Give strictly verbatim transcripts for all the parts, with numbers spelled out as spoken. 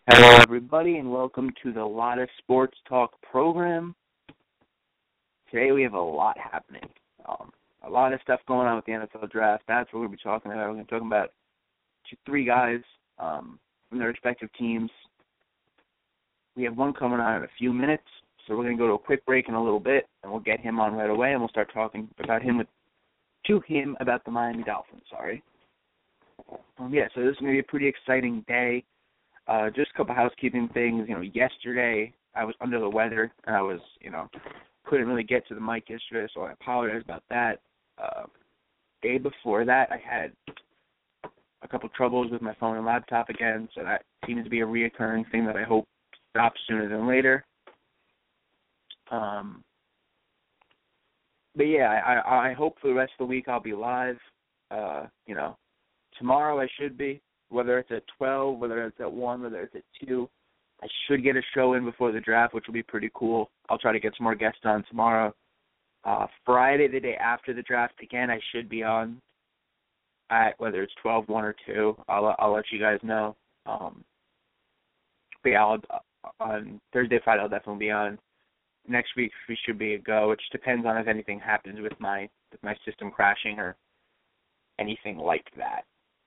Hello, everybody, and welcome to the Lotta Sports Talk program. Today we have a lot happening. Um, a lot of stuff going on with the N F L draft. That's what we're going to be talking about. We're going to be talking about two, three guys um, from their respective teams. We have one coming on in a few minutes, so we're going to go to a quick break in a little bit, and we'll get him on right away, and we'll start talking about him with to him about the Miami Dolphins. Sorry. Um, yeah, so this is going to be a pretty exciting day. Uh, just a couple housekeeping things. You know, yesterday I was under the weather, and I was, you know, couldn't really get to the mic yesterday, so I apologize about that. Uh, day before that, I had a couple troubles with my phone and laptop again, so that seems to be a reoccurring thing that I hope stops sooner than later. Um, but yeah, I, I hope for the rest of the week I'll be live. Uh, you know, tomorrow I should be. Whether it's at twelve, whether it's at one, whether it's at two. I should get a show in before the draft, which will be pretty cool. I'll try to get some more guests on tomorrow. Uh, Friday, the day after the draft, again, I should be on at whether it's twelve, one, or two. I'll, I'll let you guys know. Um, but yeah, I'll, on Thursday, Friday, I'll definitely be on. Next week, we should be a go. It just depends on if anything happens with my with my system crashing or anything like that.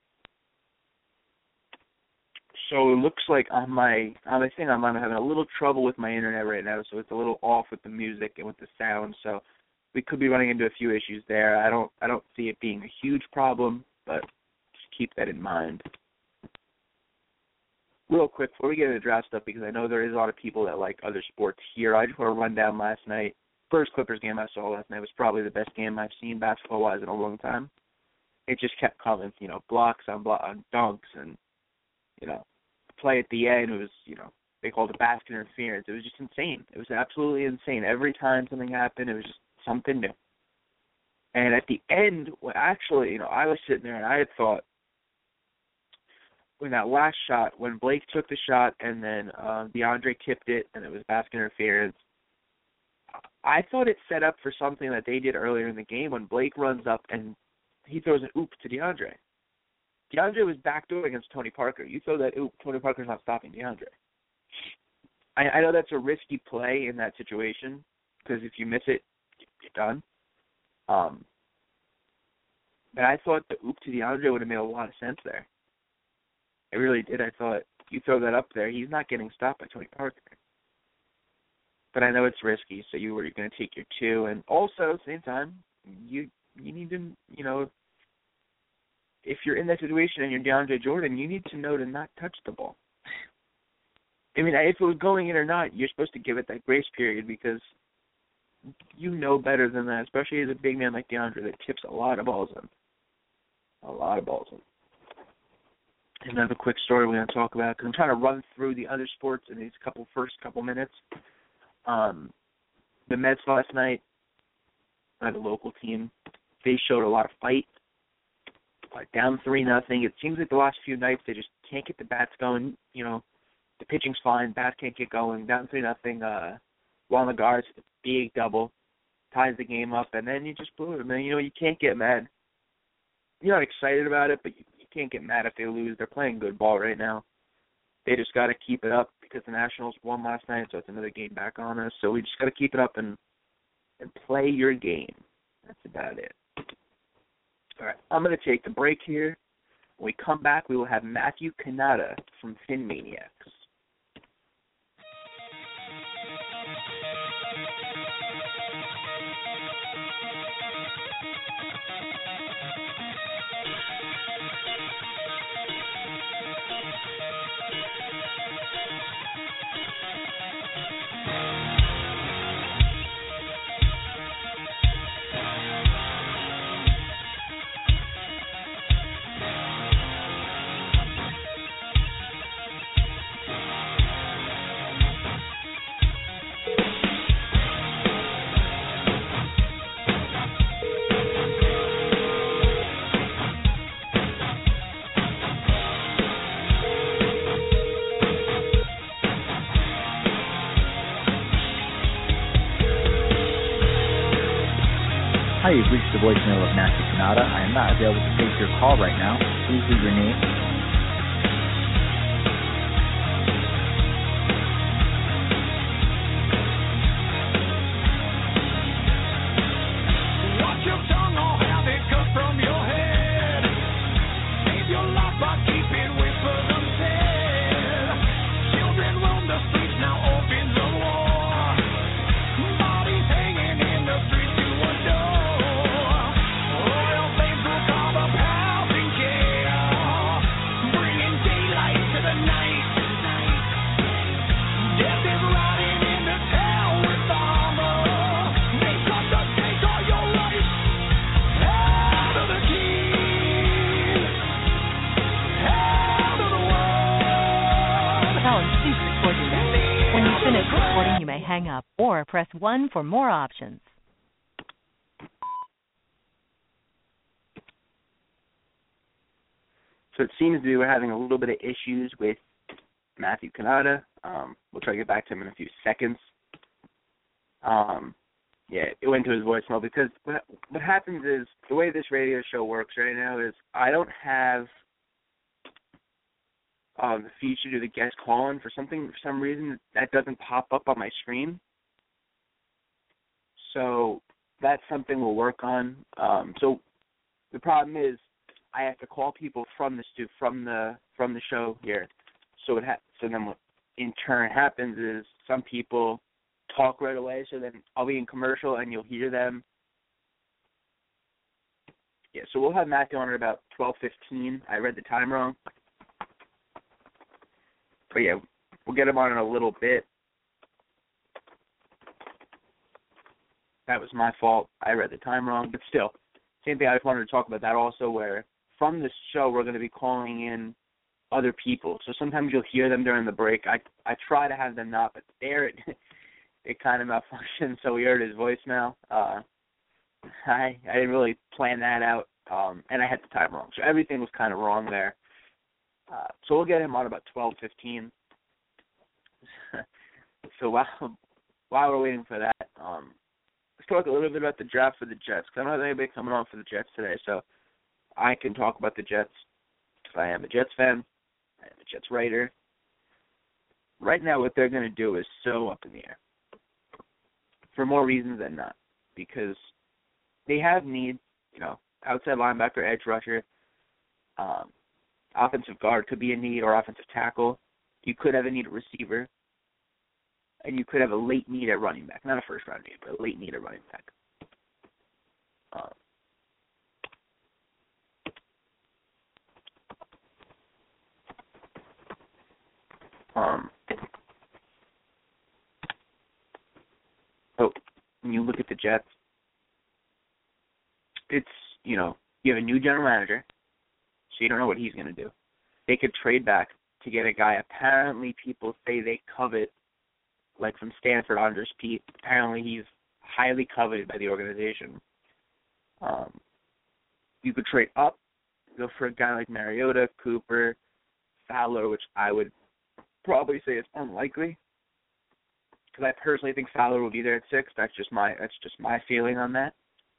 So it looks like on my on my thing I'm having a little trouble with my internet right now, so it's a little off with the music and with the sound. So we could be running into a few issues there. I don't I don't see it being a huge problem, but just keep that in mind. Real quick before we get into the draft stuff, because I know there is a lot of people that like other sports here. I just want to run down last night. First Clippers game I saw last night was probably the best game I've seen basketball-wise in a long time. It just kept coming, you know, blocks on block on dunks and you know. Play at the end, it was, you know, they called it basket interference. It was just insane. It was absolutely insane. Every time something happened, it was just something new. And at the end, well, actually, you know, I was sitting there and I had thought, when that last shot, when Blake took the shot and then uh, DeAndre tipped it and it was basket interference, I thought it set up for something that they did earlier in the game when Blake runs up and he throws an oop to DeAndre. DeAndre was backdoor against Tony Parker. You throw that, ooh, Tony Parker's not stopping DeAndre. I, I know that's a risky play in that situation because if you miss it, you're done. Um, but I thought the oop to DeAndre would have made a lot of sense there. I really did. I thought you throw that up there, he's not getting stopped by Tony Parker. But I know it's risky, so you were going to take your two. And also, at the same time, you you need to, you know, if you're in that situation and you're DeAndre Jordan, you need to know to not touch the ball. I mean, if it was going in or not, you're supposed to give it that grace period because you know better than that, especially as a big man like DeAndre that tips a lot of balls in. A lot of balls in. Another quick story we're going to talk about because I'm trying to run through the other sports in these couple first couple minutes. Um, the Mets last night, uh, the local team, they showed a lot of fight. Like down three nothing. It seems like the last few nights they just can't get the bats going. You know, the pitching's fine, bats can't get going. Down three nothing. Uh, Juan Lagar's big double ties the game up, and then you just blew it. I mean, you know, you can't get mad. You're not excited about it, but you, you can't get mad if they lose. They're playing good ball right now. They just got to keep it up because the Nationals won last night, so it's another game back on us. So we just got to keep it up and and play your game. That's about it. All right, I'm going to take the break here. When we come back, we will have Matthew Kanata from Fin Maniacs. Hi, you've reached the voicemail of Matthew Kanata. I am not available to take your call right now. Please leave your name hang up or press one for more options. So it seems to be we're having a little bit of issues with Matthew Cannata. Um, we'll try to get back to him in a few seconds. Um, yeah, it went to his voicemail because what, what happens is the way this radio show works right now is I don't have um, the feature to the guest call-in for something for some reason that doesn't pop up on my screen. So that's something we'll work on. Um, so the problem is I have to call people from the stu- from the from the show here. So it ha- so then what in turn happens is some people talk right away. So then I'll be in commercial and you'll hear them. Yeah. So we'll have Matthew on at about twelve fifteen. I read the time wrong. But yeah, we'll get him on in a little bit. That was my fault. I read the time wrong. But still, same thing. I just wanted to talk about that also, where from this show we're going to be calling in other people. So sometimes you'll hear them during the break. I I try to have them not, but there it, it kind of malfunctioned, so we heard his voicemail. Uh, I I didn't really plan that out, um, and I had the time wrong. So everything was kind of wrong there. Uh, so we'll get him on about twelve fifteen. So while, while we're waiting for that, um, let's talk a little bit about the draft for the Jets, because I don't have anybody coming on for the Jets today, so I can talk about the Jets because I am a Jets fan. I am a Jets writer. Right now what they're going to do is so up in the air for more reasons than not, because they have needs, you know, outside linebacker, edge rusher, um, offensive guard could be a need, or offensive tackle. You could have a need at receiver, and you could have a late need at running back. Not a first-round need, but a late need at running back. Um, um, so when you look at the Jets, it's, you know, you have a new general manager, so you don't know what he's going to do. They could trade back to get a guy apparently people say they covet, like from Stanford, Andres Pete. Apparently he's highly coveted by the organization. Um, you could trade up, go for a guy like Mariota, Cooper, Fowler, which I would probably say is unlikely, because I personally think Fowler will be there at six. That's just my that's just my feeling on that.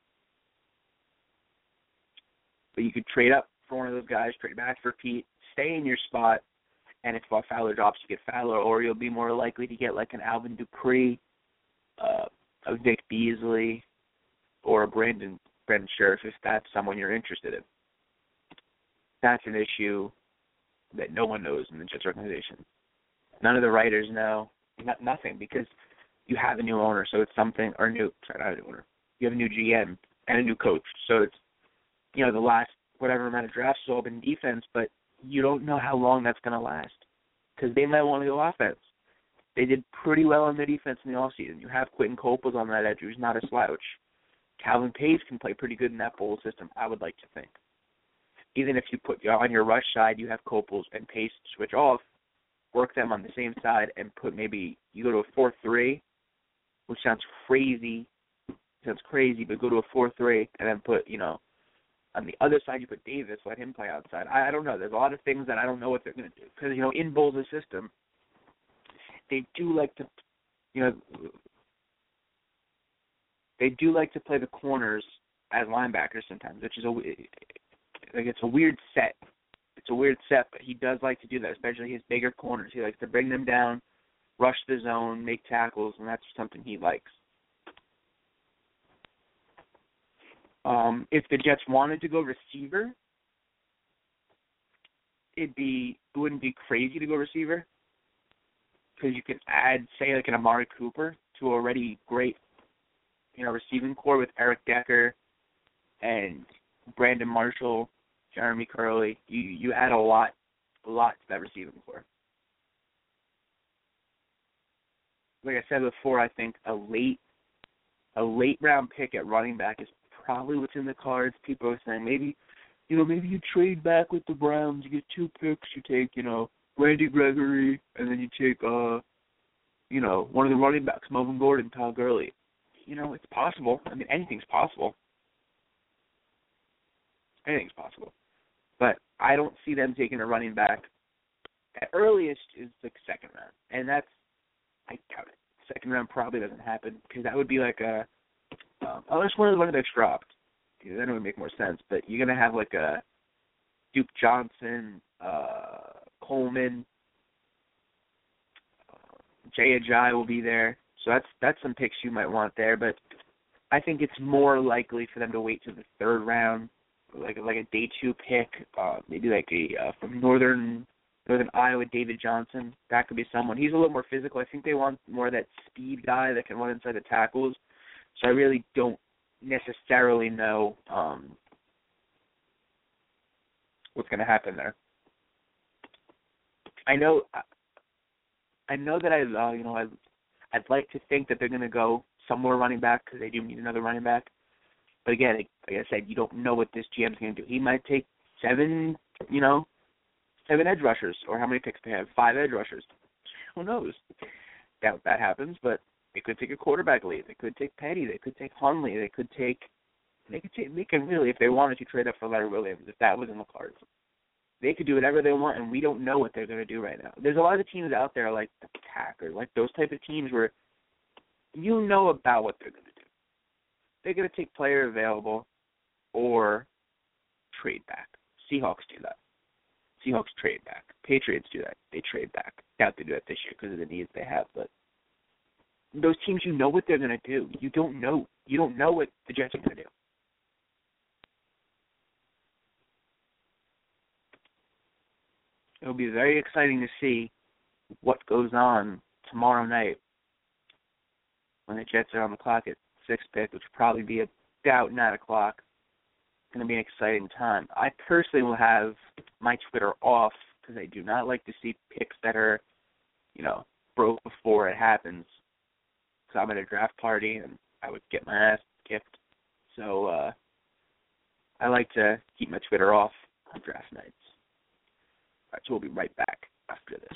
But you could trade up for one of those guys, trade back for Pete, stay in your spot, and if Fowler drops, you get Fowler, or you'll be more likely to get like an Alvin Dupree, uh, a Vic Beasley, or a Brandon Brandon Sheriff, if that's someone you're interested in. That's an issue that no one knows in the Jets organization. None of the writers know, not, nothing, because you have a new owner, so it's something, or new, sorry, not a new owner. You have a new G M and a new coach, so it's, you know, the last whatever amount of drafts has all been defense, but you don't know how long that's going to last, because they might want to go offense. They did pretty well on the defense in the offseason. You have Quentin Coples on that edge, who's not a slouch. Calvin Pace can play pretty good in that bowl system, I would like to think. Even if you put on your rush side, you have Coples and Pace switch off, work them on the same side, and put maybe you go to a four three, which sounds crazy. Sounds crazy, but go to a four three and then put, you know, on the other side you put Davis, let him play outside. I, I don't know. There's a lot of things that I don't know what they're going to do. Because, you know, in Bowles' system, they do like to, you know, they do like to play the corners as linebackers sometimes, which is a, like it's a weird set. It's a weird set, but he does like to do that, especially his bigger corners. He likes to bring them down, rush the zone, make tackles, and that's something he likes. Um, if the Jets wanted to go receiver, it'd be it wouldn't be crazy to go receiver, because you could add, say, like an Amari Cooper to already great, you know, receiving core with Eric Decker and Brandon Marshall, Jeremy Curley. You you add a lot, a lot to that receiving core. Like I said before, I think a late, a late round pick at running back is probably what's in the cards. People are saying maybe, you know, maybe you trade back with the Browns, you get two picks, you take, you know, Randy Gregory, and then you take, uh, you know, one of the running backs, Melvin Gordon, Todd Gurley. You know, it's possible. I mean, anything's possible. Anything's possible. But I don't see them taking a running back. At earliest is the second round. And that's, I doubt it. Second round probably doesn't happen because that would be like a, um, unless one of the running backs dropped. Then it would make more sense. But you're going to have like a Duke Johnson, uh, Coleman, uh, Jay Ajayi will be there. So that's that's some picks you might want there. But I think it's more likely for them to wait to the third round, like like a day two pick, uh, maybe like a uh, from Northern Northern Iowa, David Johnson. That could be someone. He's a little more physical. I think they want more of that speed guy that can run inside the tackles. So I really don't necessarily know um, what's going to happen there. I know, I know that I, uh, you know, I, I'd like to think that they're going to go somewhere running back because they do need another running back. But again, like I said, you don't know what this G M's going to do. He might take seven, you know, seven edge rushers, or how many picks they have, five edge rushers. Who knows? Doubt that happens, but they could take a quarterback lead. They could take Petty. They could take Hundley. They could take, they could take, they can really, if they wanted to, trade up for Larry Williams, if that was in the cards. They could do whatever they want, and we don't know what they're going to do right now. There's a lot of teams out there like the Packers, like those type of teams where you know about what they're going to do. They're going to take player available or trade back. Seahawks do that. Seahawks trade back. Patriots do that. They trade back. Doubt they do that this year because of the needs they have, but those teams, you know what they're going to do. You don't know. You don't know what the Jets are going to do. It'll be very exciting to see what goes on tomorrow night when the Jets are on the clock at six pick, which will probably be about nine o'clock. It's going to be an exciting time. I personally will have my Twitter off because I do not like to see picks that are, you know, broke before it happens. So I'm at a draft party and I would get my ass kicked. So uh, I like to keep my Twitter off on draft nights. All right, so we'll be right back after this.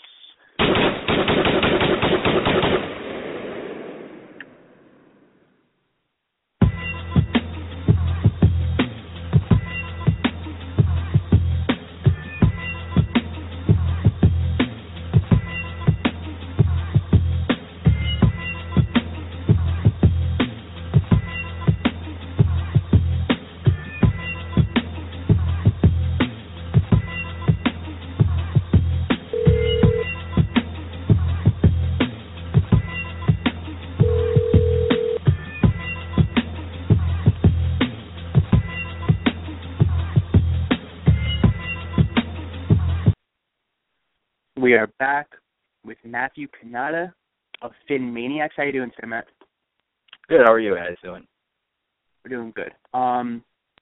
We are back with Matthew Cannata of Fin Maniacs. How you doing today, Matt? Good. How are you guys doing? We're doing good. Um,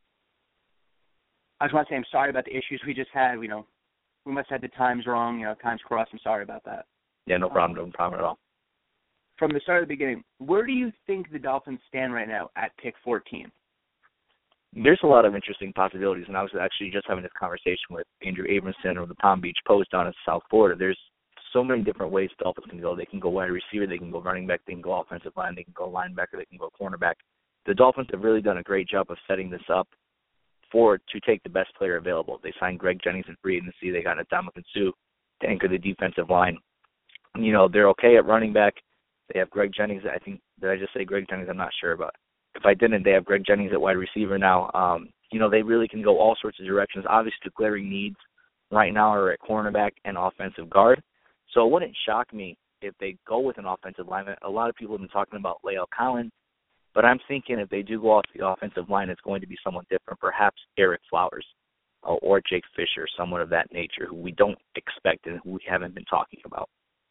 I just want to say I'm sorry about the issues we just had. You know, we must have had the times wrong. You know, times crossed. I'm sorry about that. Yeah, no problem. No problem at all. From the start of the beginning, where do you think the Dolphins stand right now at pick fourteen? There's a lot of interesting possibilities, and I was actually just having this conversation with Andrew Abramson of the Palm Beach Post down in South Florida. There's so many different ways the Dolphins can go. They can go wide receiver, they can go running back, they can go offensive line, they can go linebacker, they can go cornerback. The Dolphins have really done a great job of setting this up for to take the best player available. They signed Greg Jennings in free agency. They got Ndamukong Suh to anchor the defensive line. You know, they're okay at running back. They have Greg Jennings. I think, did I just say Greg Jennings? I'm not sure about it. If I didn't, they have Greg Jennings at wide receiver now. Um, you know, they really can go all sorts of directions. Obviously, the glaring needs right now are at cornerback and offensive guard. So it wouldn't shock me if they go with an offensive lineman. A lot of people have been talking about La'el Collins, but I'm thinking if they do go off the offensive line, it's going to be someone different, perhaps Eric Flowers uh, or Jake Fisher, someone of that nature who we don't expect and who we haven't been talking about.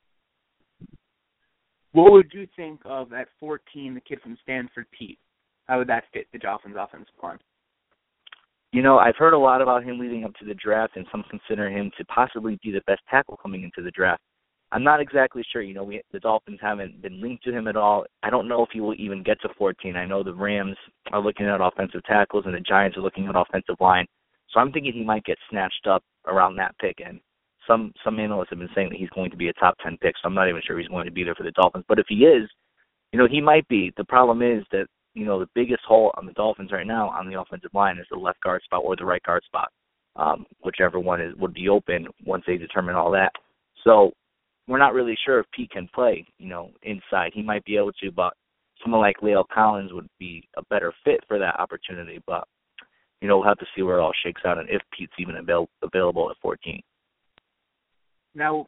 What would you think of at fourteen, the kid from Stanford, Pete? How would that fit the Dolphins' offensive line? You know, I've heard a lot about him leading up to the draft, and some consider him to possibly be the best tackle coming into the draft. I'm not exactly sure. You know, we, the Dolphins haven't been linked to him at all. I don't know if he will even get to fourteen. I know the Rams are looking at offensive tackles, and the Giants are looking at offensive line. So I'm thinking he might get snatched up around that pick. And some some analysts have been saying that he's going to be a top ten pick, so I'm not even sure he's going to be there for the Dolphins. But if he is, you know, he might be. The problem is that, you know, the biggest hole on the Dolphins right now on the offensive line is the left guard spot or the right guard spot, um, whichever one is would be open once they determine all that. So we're not really sure if Pete can play, you know, inside. He might be able to, but someone like La'el Collins would be a better fit for that opportunity. But, you know, we'll have to see where it all shakes out and if Pete's even avail- available at fourteen. Now,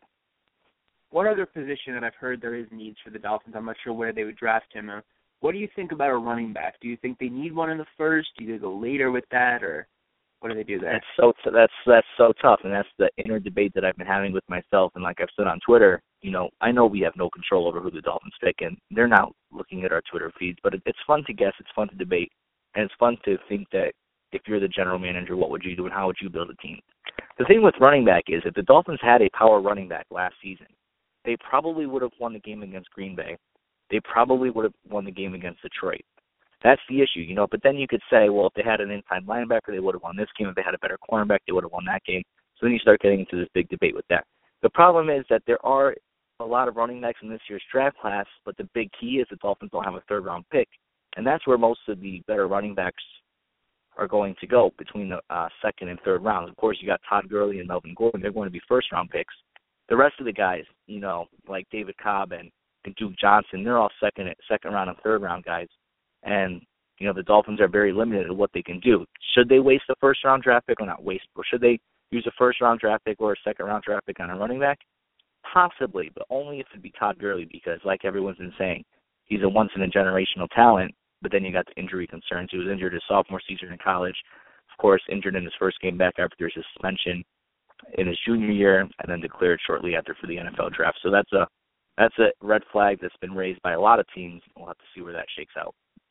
one other position that I've heard there is needs for the Dolphins, I'm not sure where they would draft him. Uh, what do you think about a running back? Do you think they need one in the first? Do you go later with that, or what do they do there? That's so t- that's that's so tough, and that's the inner debate that I've been having with myself. And like I've said on Twitter, you know, I know we have no control over who the Dolphins pick, and they're not looking at our Twitter feeds. But it, it's fun to guess, it's fun to debate, and it's fun to think that if you're the general manager, what would you do and how would you build a team? The thing with running back is if the Dolphins had a power running back last season, they probably would have won the game against Green Bay. They probably would have won the game against Detroit. That's the issue, you know. But then you could say, well, if they had an inside linebacker, they would have won this game. If they had a better cornerback, they would have won that game. So then you start getting into this big debate with that. The problem is that there are a lot of running backs in this year's draft class, but the big key is the Dolphins don't have a third-round pick. And that's where most of the better running backs are going to go, between the uh, second and third rounds. Of course, you got Todd Gurley and Melvin Gordon. They're going to be first-round picks. The rest of the guys, you know, like David Cobb and, and Duke Johnson, they're all second second round and third round guys. And, you know, the Dolphins are very limited in what they can do. Should they waste a first-round draft pick or not waste? Or should they use a first-round draft pick or a second-round draft pick on a running back? Possibly, but only if it'd be Todd Gurley, because like everyone's been saying, he's a once-in-a-generational talent, but then you got the injury concerns. He was injured his sophomore season in college. Of course, injured in his first game back after his suspension in his junior year, and then declared shortly after for the N F L draft. So that's a that's a red flag that's been raised by a lot of teams. We'll have to see where that shakes out.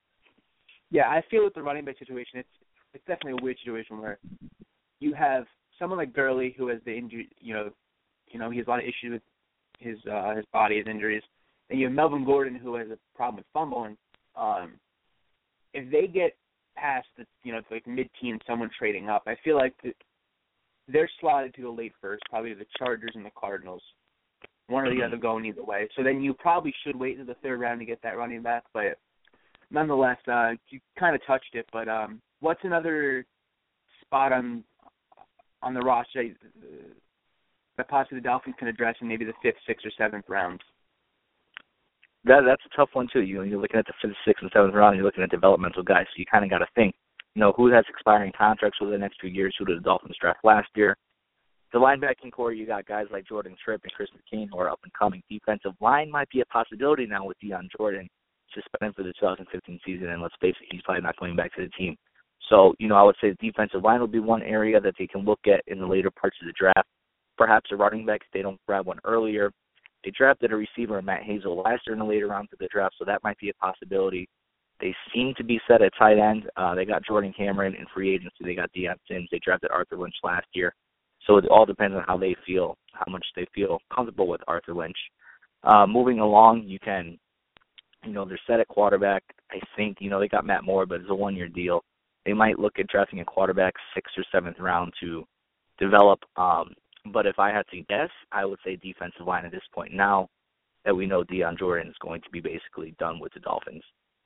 Yeah, I feel with the running back situation, it's it's definitely a weird situation where you have someone like Gurley who has the injury, you know, you know, he has a lot of issues with his uh, his body, his injuries, and you have Melvin Gordon who has a problem with fumbling. Um, if they get past the, you know, like mid-teen, someone trading up, I feel like the, they're slotted to the late first, probably the Chargers and the Cardinals. One or the other going either way. So then you probably should wait to the third round to get that running back. But nonetheless, uh, you kind of touched it. But um, what's another spot on on the roster that possibly the Dolphins can address in maybe the fifth, sixth, or seventh rounds? That that's a tough one too. You know, you're looking at the fifth, sixth, and seventh round. You're looking at developmental guys, so you kind of got to think. You know, who has expiring contracts over the next few years? Who did the Dolphins draft last year? The linebacking core, you got guys like Jordan Tripp and Chris McCain who are up and coming. Defensive line might be a possibility now with Dion Jordan suspended for the two thousand fifteen season, and let's face it, he's probably not going back to the team. So, you know, I would say the defensive line will be one area that they can look at in the later parts of the draft. Perhaps a running back if they don't grab one earlier. They drafted a receiver, Matt Hazel, last year in the later rounds of the draft, so that might be a possibility. They seem to be set at tight end. Uh, they got Jordan Cameron in free agency. They got Deion Sims. They drafted Arthur Lynch last year. So it all depends on how they feel, how much they feel comfortable with Arthur Lynch. Uh, moving along, you can, you know, they're set at quarterback. I think, you know, they got Matt Moore, but it's a one-year deal. They might look at drafting a quarterback sixth or seventh round to develop. Um, but if I had to guess, I would say defensive line at this point now that we know Dion Jordan is going to be basically done with the Dolphins.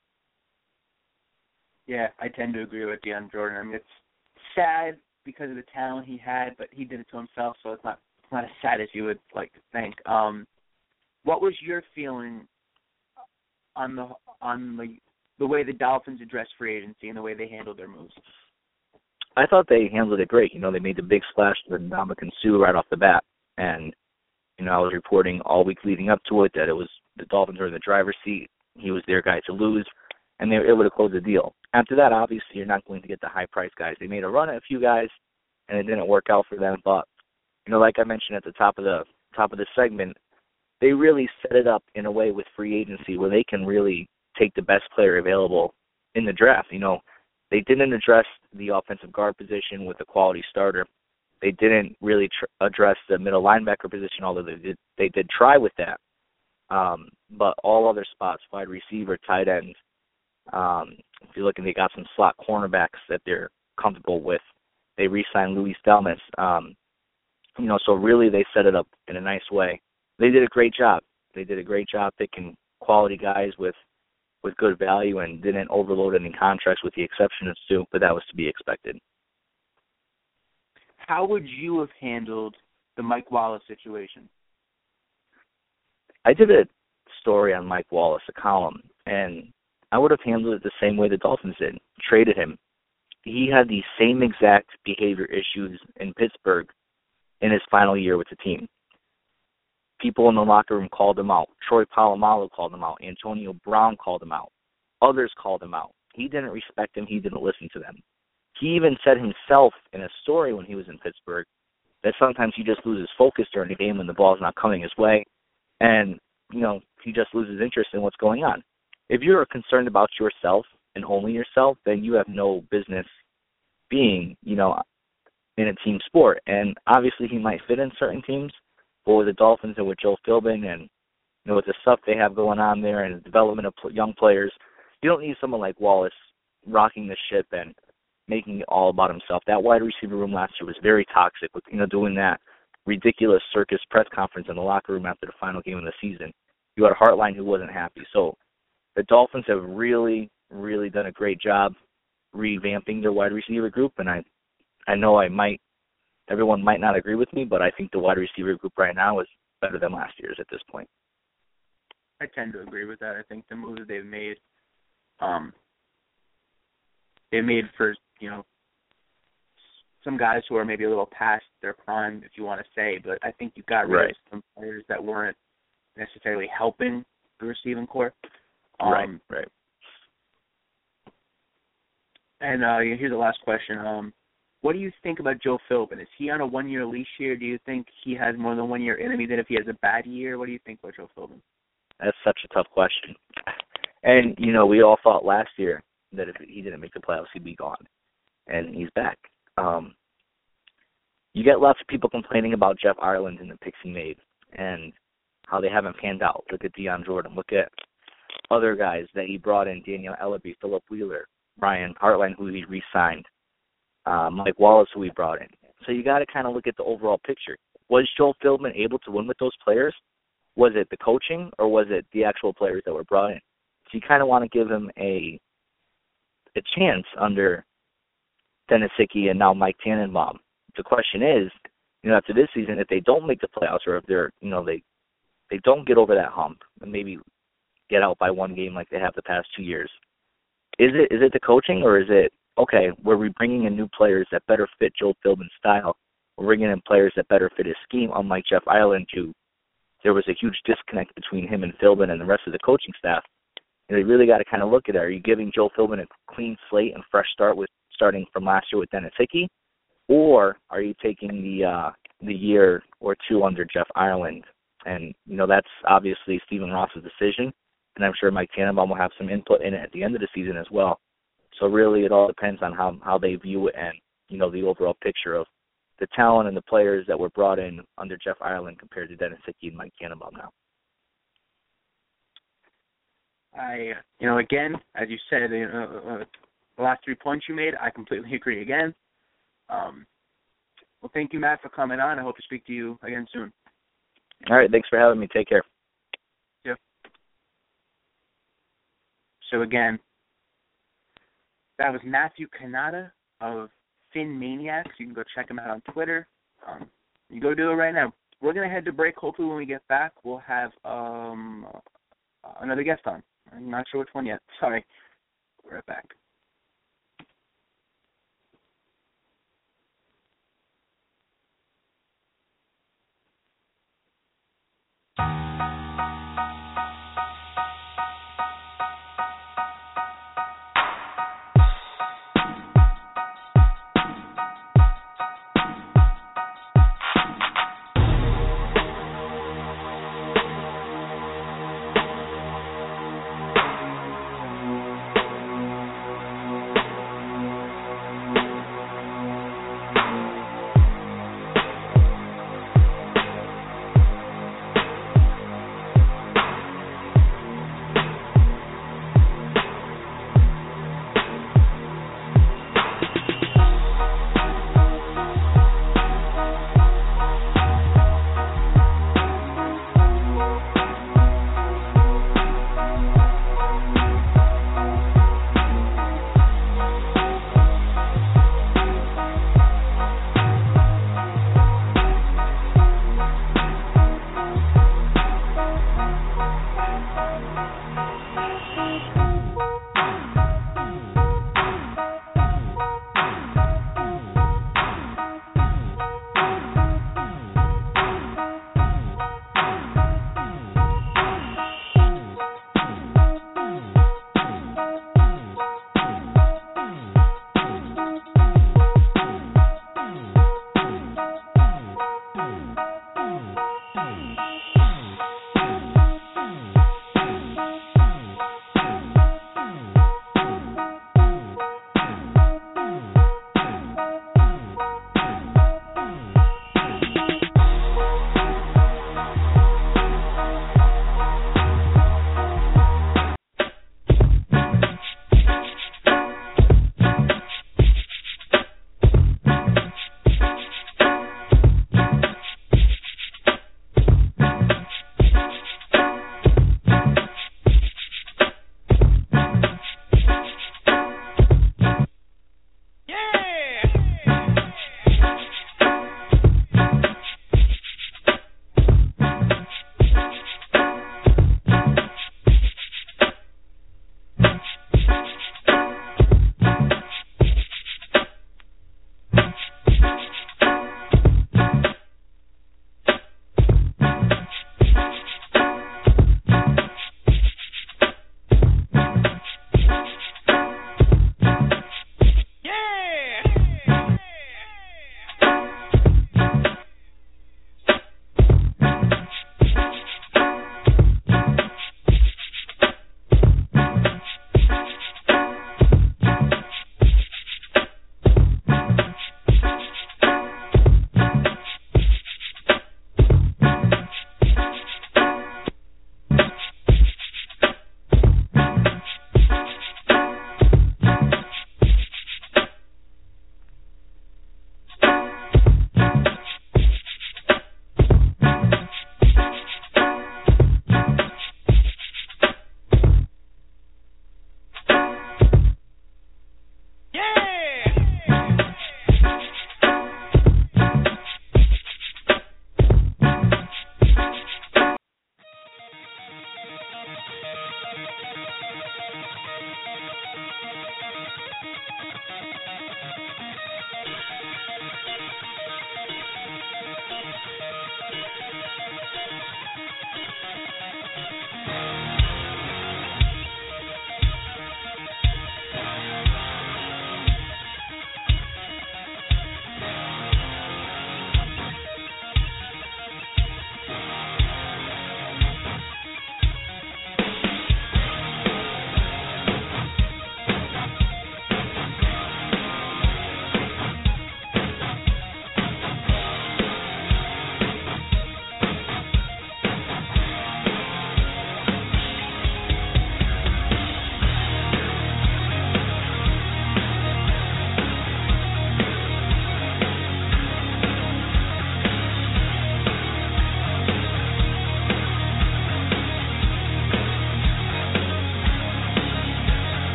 Yeah, I tend to agree with Dion Jordan. I mean, it's sad because of the talent he had, but he did it to himself, so it's not it's not as sad as you would like to think. Um, what was your feeling on the on the the way the Dolphins addressed free agency and the way they handled their moves? I thought they handled it great. You know, they made the big splash with Ndamukong Suh right off the bat, and you know, I was reporting all week leading up to it that it was the Dolphins were in the driver's seat. He was their guy to lose, and they were able to close the deal. After that, obviously, you're not going to get the high-priced guys. They made a run at a few guys, and it didn't work out for them. But, you know, like I mentioned at the top of the top of the segment, they really set it up in a way with free agency where they can really take the best player available in the draft. You know, they didn't address the offensive guard position with a quality starter. They didn't really tr- address the middle linebacker position, although they did, they did try with that. Um, but all other spots, wide receiver, tight end, um, if you're looking, they got some slot cornerbacks that they're comfortable with. They re-signed Luis Delmas. Um, You know, so really they set it up in a nice way. They did a great job. They did a great job picking quality guys with, with good value and didn't overload any contracts with the exception of Stu, but that was to be expected. How would you have handled the Mike Wallace situation? I did a story on Mike Wallace, a column, and I would have handled it the same way the Dolphins did, traded him. He had the same exact behavior issues in Pittsburgh in his final year with the team. People in the locker room called him out. Troy Polamalu called him out. Antonio Brown called him out. Others called him out. He didn't respect him. He didn't listen to them. He even said himself in a story when he was in Pittsburgh that sometimes he just loses focus during the game when the ball's not coming his way, and, you know, he just loses interest in what's going on. If you're concerned about yourself and only yourself, then you have no business being, you know, in a team sport. And obviously he might fit in certain teams, but with the Dolphins and with Joe Philbin and, you know, with the stuff they have going on there and the development of young players, you don't need someone like Wallace rocking the ship and making it all about himself. That wide receiver room last year was very toxic with, you know, doing that ridiculous circus press conference in the locker room after the final game of the season. You had Hartline who wasn't happy. So the Dolphins have really, really done a great job revamping their wide receiver group, and I I know I might, everyone might not agree with me, but I think the wide receiver group right now is better than last year's at this point. I tend to agree with that. I think the moves that they've made, um, they've made for, you know, some guys who are maybe a little past their prime, if you want to say, but I think you got rid right. of some players that weren't necessarily helping the receiving corps. Um, right, right. And uh, here's the last question. Um, what do you think about Joe Philbin? Is he on a one-year leash here? Do you think he has more than one year in him, even if he has a bad year? What do you think about Joe Philbin? That's such a tough question. And, you know, we all thought last year that if he didn't make the playoffs, he'd be gone. And he's back. Um, you get lots of people complaining about Jeff Ireland and the picks he made and how they haven't panned out. Look at Deion Jordan. Look at other guys that he brought in, Daniel Ellaby, Philip Wheeler, Brian Hartline, who he re-signed, uh, Mike Wallace, who he brought in. So you got to kind of look at the overall picture. Was Joel Philbin able to win with those players? Was it the coaching or was it the actual players that were brought in? So you kind of want to give him a a chance under Dennis Hickey and now Mike Tannenbaum. The question is, you know, after this season, if they don't make the playoffs or if they're, you know, they they don't get over that hump and maybe get out by one game like they have the past two years, is it is it the coaching or is it, okay, were we bringing in new players that better fit Joel Philbin's style? We're bringing in players that better fit his scheme, unlike Jeff Ireland, who there was a huge disconnect between him and Philbin and the rest of the coaching staff. And they really got to kind of look at it. Are you giving Joel Philbin a clean slate and fresh start with starting from last year with Dennis Hickey, or are you taking the uh, the year or two under Jeff Ireland? And, you know, that's obviously Stephen Ross's decision, and I'm sure Mike Tannenbaum will have some input in it at the end of the season as well. So really it all depends on how, how they view it and, you know, the overall picture of the talent and the players that were brought in under Jeff Ireland compared to Dennis Hickey and Mike Tannenbaum now. I, you know, again, as you said, uh, uh, the last three points you made, I completely agree again. Um, well, thank you, Matt, for coming on. I hope to speak to you again soon. All right, thanks for having me. Take care. Yeah. So, again, that was Matthew Kanata of Fin Maniacs. You can go check him out on Twitter. Um, you go do it right now. We're going to head to break. Hopefully when we get back, we'll have um, another guest on. I'm not sure which one yet. Sorry. We'll be right back.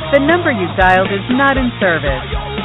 The number you dialed is not in service.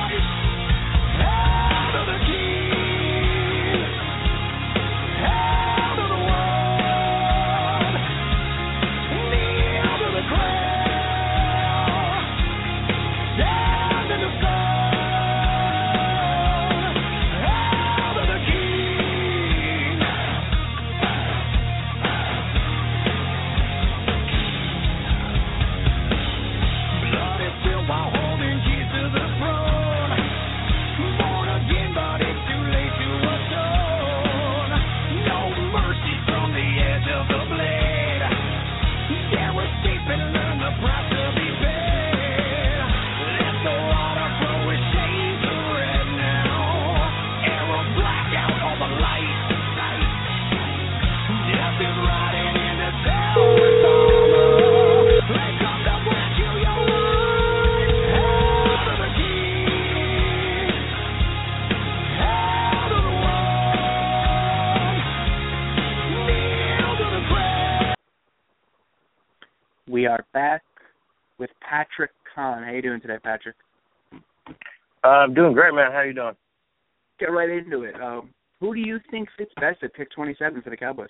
We are back with Patrick Kahn. How you doing today, Patrick? Uh, I'm doing great, man. How you doing? Get right into it. Um, who do you think fits best at pick twenty-seven for the Cowboys?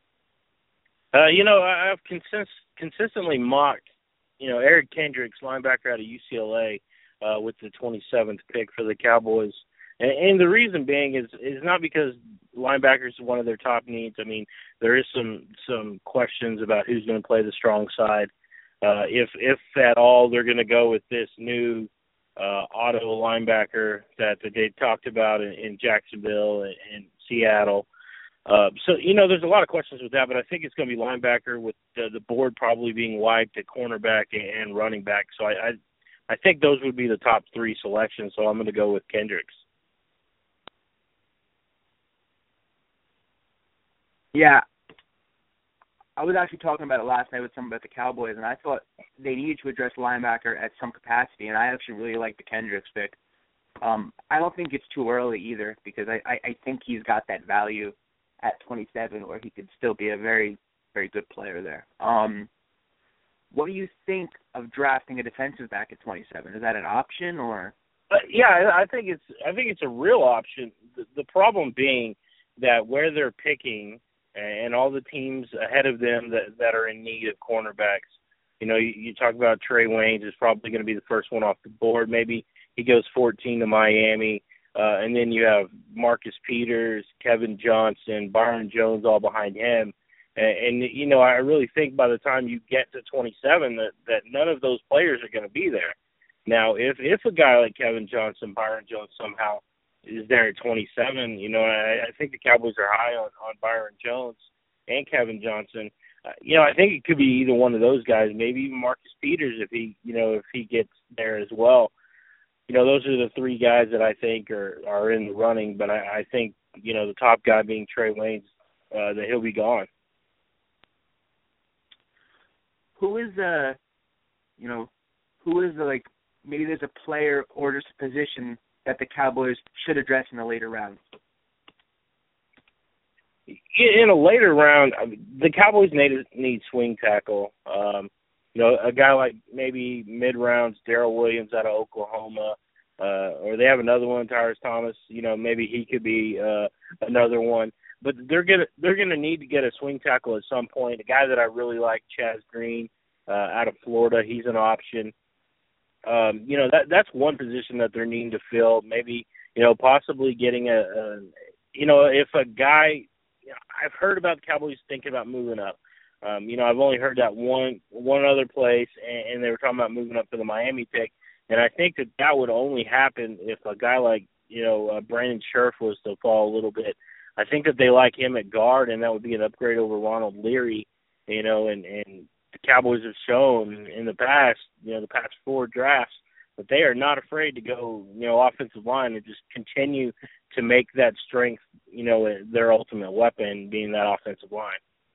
Uh, you know, I- I've consist- consistently mocked, you know, Eric Kendricks, linebacker out of U C L A, uh, with the twenty-seventh pick for the Cowboys. And, and the reason being is is not because linebackers is one of their top needs. I mean, there is some some questions about who's going to play the strong side. Uh, if if at all they're going to go with this new uh, auto linebacker that, that they talked about in, in Jacksonville and, and Seattle. Uh, so, you know, there's a lot of questions with that, but I think it's going to be linebacker with the, the board probably being wide to cornerback and, and running back. So I, I I think those would be the top three selections, so I'm going to go with Kendricks. Yeah. I was actually talking about it last night with someone about the Cowboys, and I thought they needed to address linebacker at some capacity, and I actually really like the Kendricks pick. Um, I don't think it's too early either, because I, I, I think he's got that value at twenty-seven where he could still be a very, very good player there. Um, what do you think of drafting a defensive back at twenty-seven? Is that an option or? Uh, yeah, I think it's I think it's a real option. The, the problem being that where they're picking and all the teams ahead of them that, that are in need of cornerbacks, you know, you, you talk about Trey Waynes is probably going to be the first one off the board. Maybe he goes fourteen to Miami, uh, and then you have Marcus Peters, Kevin Johnson, Byron Jones all behind him. And, and, you know, I really think by the time you get to twenty-seven that, that none of those players are going to be there. Now, if if a guy like Kevin Johnson, Byron Jones somehow is there at twenty-seven, you know, I, I think the Cowboys are high on, on Byron Jones and Kevin Johnson. Uh, you know, I think it could be either one of those guys, maybe even Marcus Peters if he, you know, if he gets there as well. You know, those are the three guys that I think are, are in the running, but I, I think, you know, the top guy being Trey Waynes, uh, that he'll be gone. Who is the, you know, who is the, like, maybe there's a player or just a position that the Cowboys should address in the later rounds? In a later round, I mean, the Cowboys need need swing tackle. Um, you know, a guy like maybe mid-rounds, Darrell Williams out of Oklahoma, uh, or they have another one, Tyrus Thomas. You know, maybe he could be uh, another one. But they're gonna they're gonna need to get a swing tackle at some point. A guy that I really like, Chaz Green, uh, out of Florida, he's an option. Um, you know, that that's one position that they're needing to fill. Maybe, you know, possibly getting a, a you know, if a guy. You know, I've heard about the Cowboys thinking about moving up. Um, you know, I've only heard that one one other place, and, and they were talking about moving up to the Miami pick. And I think that that would only happen if a guy like, you know, uh, Brandon Scherf was to fall a little bit. I think that they like him at guard, and that would be an upgrade over Ronald Leary, you know, and, and the Cowboys have shown in the past, you know, the past four drafts, that they are not afraid to go, you know, offensive line and just continue to make that strength, you know, their ultimate weapon being that offensive line.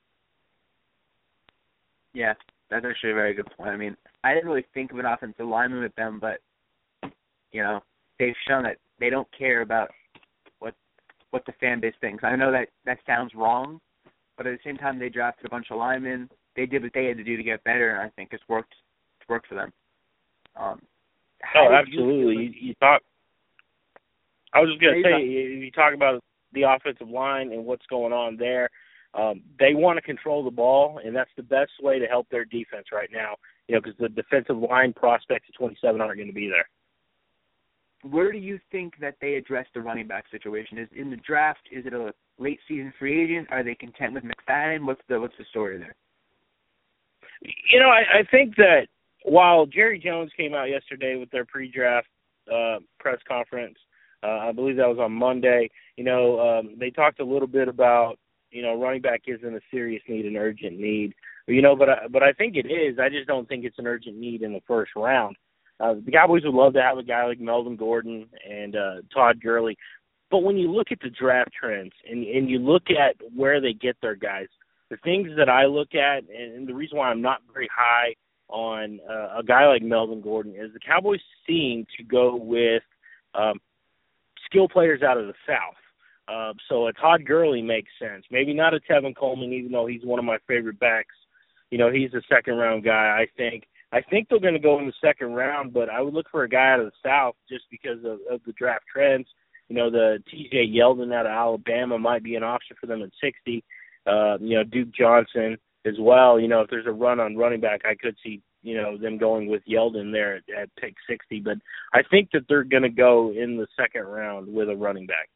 Yeah, that's actually a very good point. I mean, I didn't really think of an offensive lineman with them, but, you know, they've shown that they don't care about what what the fan base thinks. I know that that sounds wrong, but at the same time, they drafted a bunch of linemen. They did what they had to do to get better, and I think it's worked. It's worked for them. Um, oh, how did you absolutely. feel You, like- you talk. I was just going to Yeah, say, you if you talk about the offensive line and what's going on there, um, they want to control the ball, and that's the best way to help their defense right now. You know, because the defensive line prospects at twenty-seven aren't going to be there. Where do you think that they address the running back situation? Is in the draft? Is it a late season free agent? Are they content with McFadden? What's the what's the story there? You know, I, I think that while Jerry Jones came out yesterday with their pre-draft uh, press conference, uh, I believe that was on Monday. You know, um, they talked a little bit about, you know, running back isn't a serious need, an urgent need. You know, but I, but I think it is. I just don't think it's an urgent need in the first round. Uh, the Cowboys would love to have a guy like Melvin Gordon and uh, Todd Gurley. But when you look at the draft trends and, and you look at where they get their guys, the things that I look at, and the reason why I'm not very high on uh, a guy like Melvin Gordon is the Cowboys seem to go with um, skill players out of the South. Uh, so a Todd Gurley makes sense. Maybe not a Tevin Coleman, even though he's one of my favorite backs. You know, he's a second-round guy, I think. I think they're going to go in the second round, but I would look for a guy out of the South just because of, of the draft trends. You know, the T J Yeldon out of Alabama might be an option for them at sixty. Uh, you know, Duke Johnson as well. You know, if there's a run on running back, I could see, you know, them going with Yeldon there at, at pick sixty. But I think that they're going to go in the second round with a running back.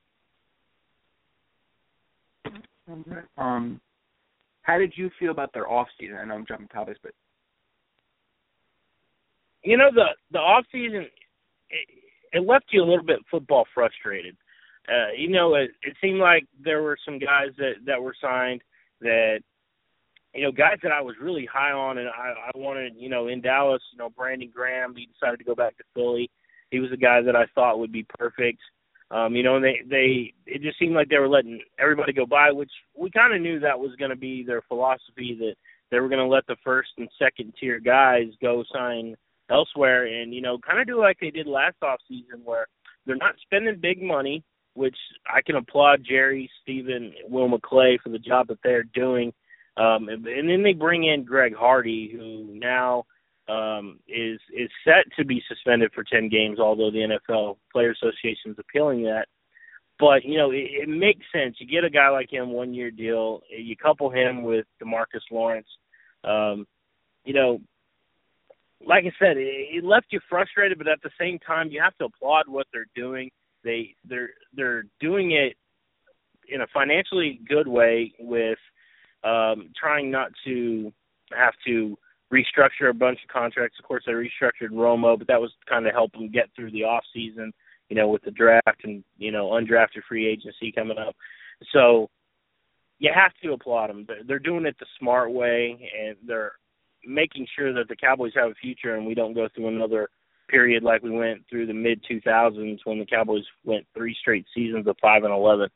Um, how did you feel about their off season? I know I'm jumping topics, but you know, the the off season, it, it left you a little bit football frustrated. Uh, you know, it, it seemed like there were some guys that, that were signed that, you know, guys that I was really high on, and I, I wanted, you know, in Dallas, you know, Brandon Graham, he decided to go back to Philly. He was a guy that I thought would be perfect. Um, you know, and they, they it just seemed like they were letting everybody go by, which we kind of knew that was going to be their philosophy, that they were going to let the first and second tier guys go sign elsewhere and, you know, kind of do like they did last offseason where they're not spending big money, which I can applaud Jerry, Steven, Will McClay for the job that they're doing. Um, and, and then they bring in Greg Hardy, who now um, is is set to be suspended for ten games, although the N F L Players Association is appealing that. But, you know, it, it makes sense. You get a guy like him, one-year deal. You couple him with DeMarcus Lawrence. Um, you know, like I said, it, it left you frustrated, but at the same time, you have to applaud what they're doing. They they're they're doing it in a financially good way with um, trying not to have to restructure a bunch of contracts. Of course, they restructured Romo, but that was kind of help them get through the off season, you know, with the draft and, you know, undrafted free agency coming up. So you have to applaud them. They're doing it the smart way, and they're making sure that the Cowboys have a future and we don't go through another period like we went through the mid two thousands when the Cowboys went three straight seasons of five and eleven.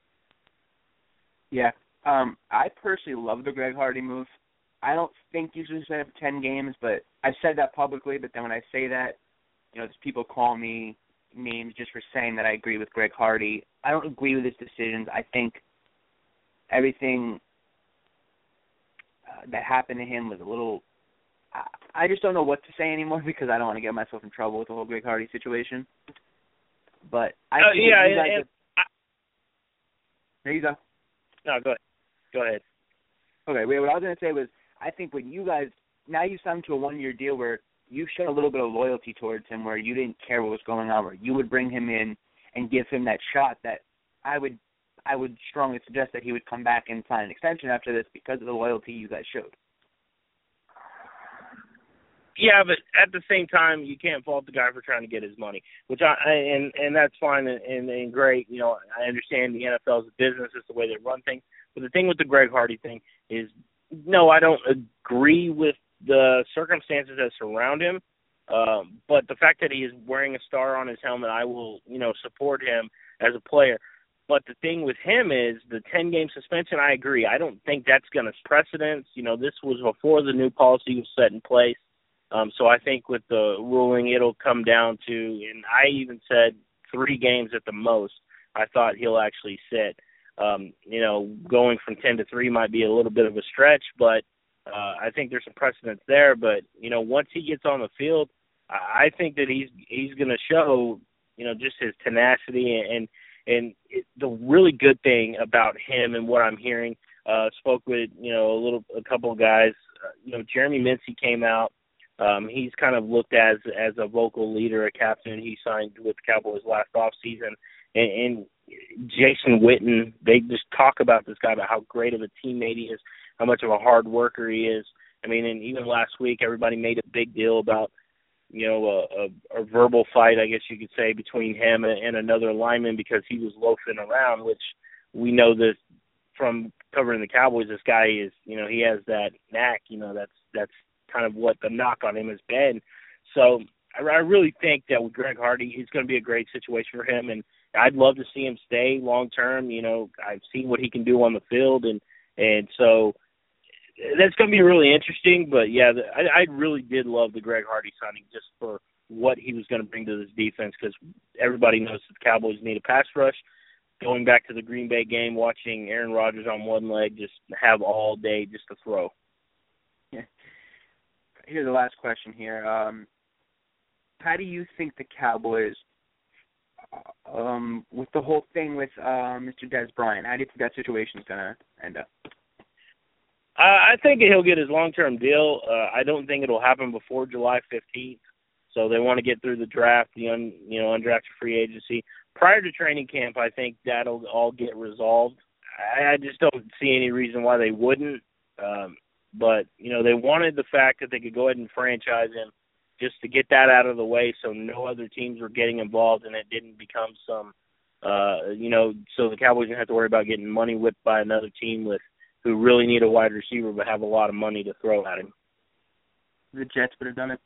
Yeah. Um, I personally love the Greg Hardy move. I don't think you should set up ten games, but I've said that publicly, but then when I say that, you know, people call me names just for saying that I agree with Greg Hardy. I don't agree with his decisions. I think everything uh, that happened to him was a little – I just don't know what to say anymore because I don't want to get myself in trouble with the whole Greg Hardy situation. But I uh, think yeah, you guys and, have, I, there you go. No, go ahead. Go ahead. Okay, wait, what I was going to say was I think when you guys – now you signed to a one-year deal where you showed a little bit of loyalty towards him where you didn't care what was going on, where you would bring him in and give him that shot that I would I would strongly suggest that he would come back and sign an extension after this because of the loyalty you guys showed. Yeah, but at the same time, you can't fault the guy for trying to get his money, which I and and that's fine and, and, and great. You know, I understand the N F L is a business; it's the way they run things. But the thing with the Greg Hardy thing is, no, I don't agree with the circumstances that surround him. Um, but the fact that he is wearing a star on his helmet, I will, you know, support him as a player. But the thing with him is the ten-game suspension, I agree. I don't think that's going to precedence. You know, this was before the new policy was set in place. Um, so I think with the ruling, it'll come down to, and I even said three games at the most, I thought he'll actually sit. Um, you know, going from ten to three might be a little bit of a stretch, but uh, I think there's some precedence there. But, you know, once he gets on the field, I think that he's he's going to show, you know, just his tenacity and and it, the really good thing about him and what I'm hearing. Uh, spoke with you know a little a couple of guys. Uh, you know, Jeremy Mincy came out. Um, he's kind of looked as as a vocal leader, a captain. He signed with the Cowboys last offseason. And, and Jason Witten, they just talk about this guy, about how great of a teammate he is, how much of a hard worker he is. I mean, and even last week, everybody made a big deal about, you know, a, a, a verbal fight, I guess you could say, between him and, and another lineman because he was loafing around, which we know that from covering the Cowboys, this guy is, you know, he has that knack, you know, that's that's kind of what the knock on him has been. So I, I really think that with Greg Hardy, it's going to be a great situation for him, and I'd love to see him stay long term. You know, I've seen what he can do on the field, and and so that's going to be really interesting. But yeah, the, I, I really did love the Greg Hardy signing just for what he was going to bring to this defense, because everybody knows that the Cowboys need a pass rush. Going back to the Green Bay game, watching Aaron Rodgers on one leg just have all day just to throw. Yeah. Here's the last question here. Um, how do you think the Cowboys, um, with the whole thing with uh, Mister Des Bryant, how do you think that situation is going to end up? Uh, I think he'll get his long-term deal. Uh, I don't think it'll happen before July fifteenth. So they want to get through the draft, the un, you know, undrafted free agency. Prior to training camp, I think that'll all get resolved. I, I just don't see any reason why they wouldn't. Um, but, you know, they wanted the fact that they could go ahead and franchise him just to get that out of the way so no other teams were getting involved and it didn't become some, uh, you know, so the Cowboys didn't have to worry about getting money whipped by another team with who really need a wide receiver but have a lot of money to throw at him. The Jets would have done it.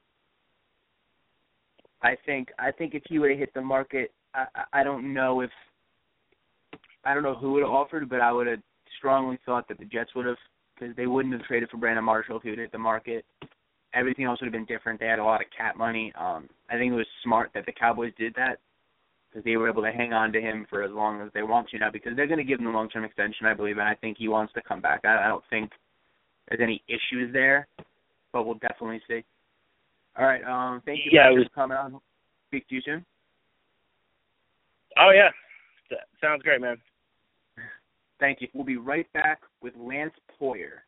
I think I think if he would have hit the market, I, I don't know if I don't know who would have offered, but I would have strongly thought that the Jets would have, because they wouldn't have traded for Brandon Marshall if he would have hit the market. Everything else would have been different. They had a lot of cap money. Um, I think it was smart that the Cowboys did that, because they were able to hang on to him for as long as they want to now, because they're going to give him a long-term extension, I believe, and I think he wants to come back. I, I don't think there's any issues there, but we'll definitely see. All right. Um, thank you yeah, for was, coming on. Speak to you soon. Oh, yeah. Sounds great, man. Thank you. We'll be right back with Lance Poyer.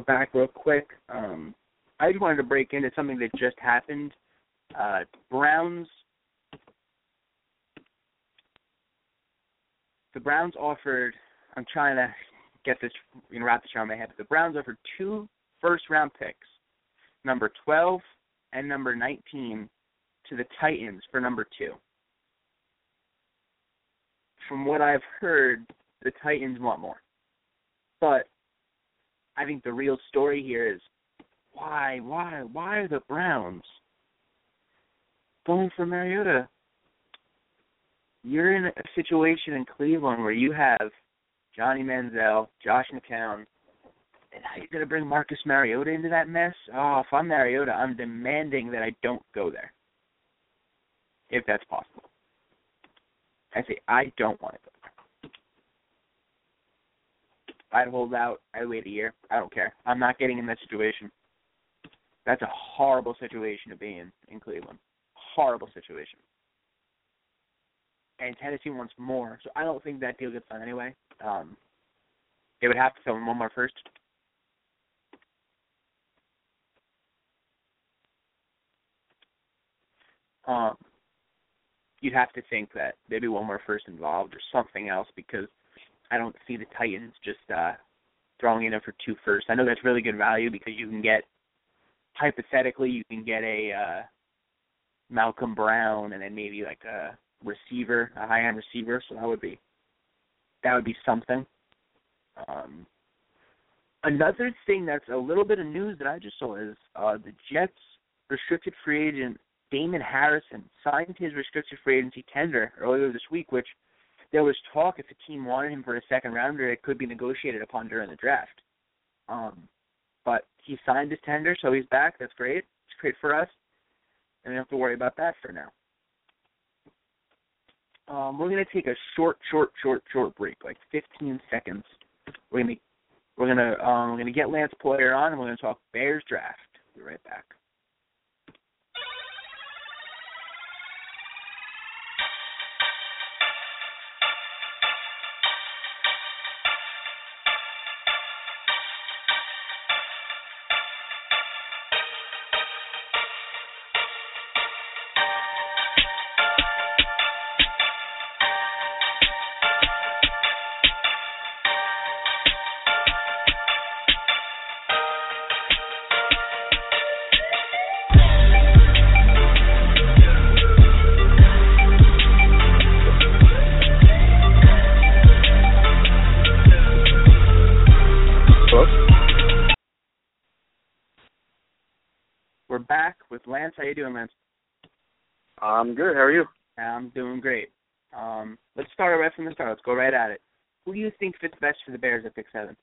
back real quick. Um, I just wanted to break into something that just happened. Uh, Browns, the Browns offered, I'm trying to get this, you know, wrap this around my head, but the Browns offered two first-round picks, number twelve and number nineteen, to the Titans for number two. From what I've heard, the Titans want more. But I think the real story here is why, why, why are the Browns going for Mariota? You're in a situation in Cleveland where you have Johnny Manziel, Josh McCown, and now you're going to bring Marcus Mariota into that mess? Oh, if I'm Mariota, I'm demanding that I don't go there, if that's possible. I say, I don't want to go there. I'd hold out. I'd wait a year. I don't care. I'm not getting in that situation. That's a horrible situation to be in in Cleveland. Horrible situation. And Tennessee wants more, so I don't think that deal gets done anyway. Um, they would have to sell him one more first. Um, you'd have to think that maybe one more first involved or something else, because I don't see the Titans just uh, throwing in for two firsts. I know that's really good value because you can get, hypothetically, you can get a uh, Malcolm Brown and then maybe like a receiver, a high-end receiver. So that would be that would be something. Um, another thing that's a little bit of news that I just saw is uh, the Jets restricted free agent Damon Harrison signed his restricted free agency tender earlier this week, which there was talk if the team wanted him for a second rounder, it could be negotiated upon during the draft. Um, but he signed his tender, so he's back. That's great. It's great for us. And we don't have to worry about that for now. Um, we're going to take a short, short, short, short break, like fifteen seconds. We're going to we're going to um, we're going to get Lance Poyer on, and we're going to talk Bears draft. We'll be right back. We're back with Lance. How you doing, Lance? I'm good. How are you? I'm doing great. Um, let's start right from the start. Let's go right at it. Who do you think fits best for the Bears at pick seven?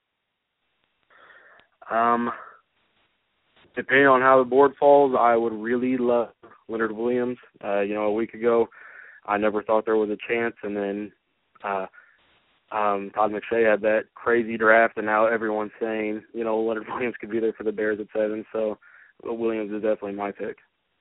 Um, depending on how the board falls, I would really love Leonard Williams. Uh, you know, a week ago, I never thought there was a chance, and then uh, um, Todd McShay had that crazy draft, and now everyone's saying, you know, Leonard Williams could be there for the Bears at seven, so Williams is definitely my pick.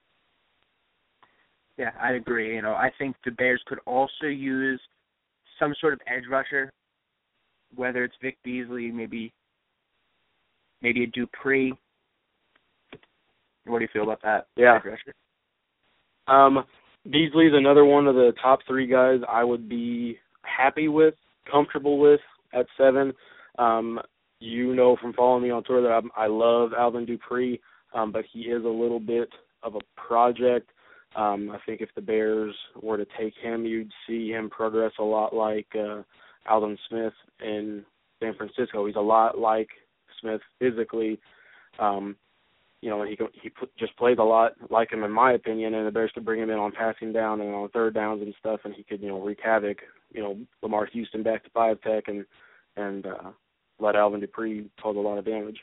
Yeah, I agree. You know, I think the Bears could also use some sort of edge rusher, whether it's Vic Beasley, maybe maybe a Dupree. What do you feel about that? Yeah. Edge rusher? Um, Beasley's another one of the top three guys I would be happy with, comfortable with at seven. Um, you know from following me on Twitter that I'm, I love Alvin Dupree. Um, but he is a little bit of a project. Um, I think if the Bears were to take him, you'd see him progress a lot like uh, Aldon Smith in San Francisco. He's a lot like Smith physically. Um, you know, he he just plays a lot like him, in my opinion, and the Bears could bring him in on passing down and on third downs and stuff, and he could, you know, wreak havoc. You know, Lamar Houston back to five tech and, and uh, let Alvin Dupree cause a lot of damage.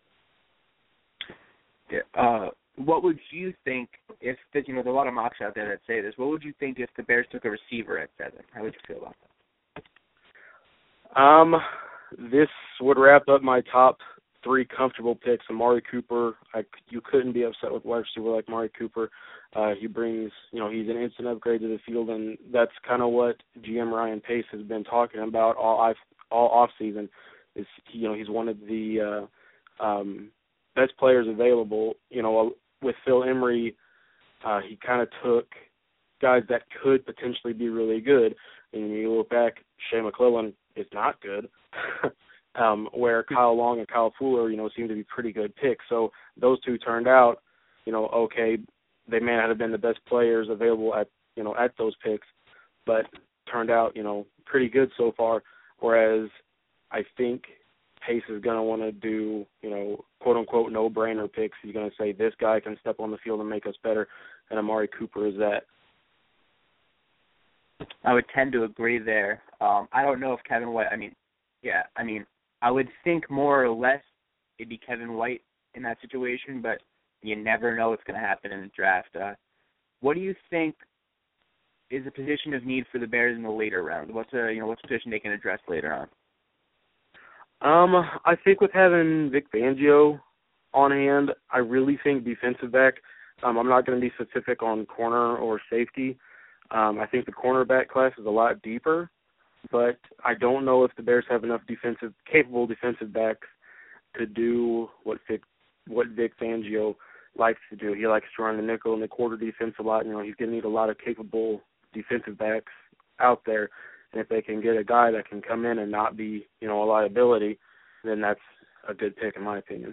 Uh, what would you think if, you know, there's a lot of mocks out there that say this, what would you think if the Bears took a receiver at seven? How would you feel about that? Um, this would wrap up my top three comfortable picks. Amari Cooper, I, you couldn't be upset with wide receiver like Amari Cooper. Uh, he brings, you know, he's an instant upgrade to the field, and that's kind of what G M Ryan Pace has been talking about all all off season. Is, you know, he's wanted the uh, um, best players available. You know, with Phil Emery, uh, he kind of took guys that could potentially be really good. And you look back, Shea McClellan is not good. um, where Kyle Long and Kyle Fuller, you know, seem to be pretty good picks. So those two turned out, you know, okay, they may not have been the best players available at, you know, at those picks, but turned out, you know, pretty good so far. Whereas I think Pace is going to want to do, you know, quote-unquote no-brainer picks. He's going to say this guy can step on the field and make us better, and Amari Cooper is that. I would tend to agree there. Um, I don't know if Kevin White, I mean, yeah, I mean, I would think more or less it'd be Kevin White in that situation, but you never know what's going to happen in the draft. Uh, what do you think is a position of need for the Bears in the later round? What's a, you know, what's a position they can address later on? Um, I think with having Vic Fangio on hand, I really think defensive back. Um, I'm not going to be specific on corner or safety. Um, I think the cornerback class is a lot deeper, but I don't know if the Bears have enough defensive, capable defensive backs to do what Vic, what Vic Fangio likes to do. He likes to run the nickel and the quarter defense a lot. You know, he's going to need a lot of capable defensive backs out there. And if they can get a guy that can come in and not be, you know, a liability, then that's a good pick in my opinion.